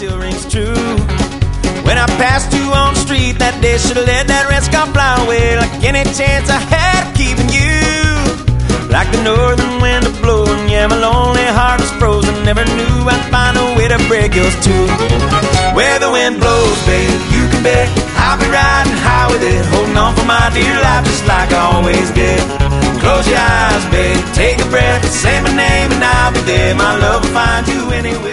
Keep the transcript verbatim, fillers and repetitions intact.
still rings true. When I passed you on the street that day, should've let that red scarf fly away. Like any chance I had of keeping you. Like the northern wind a blowing, yeah, my lonely heart was frozen. Never knew I'd find a way to break yours too. Where the wind blows, babe, you can bet I'll be riding high with it, holding on for my dear life just like I always did. Close your eyes, babe, take a breath, say my name and I'll be there. My love will find you anywhere.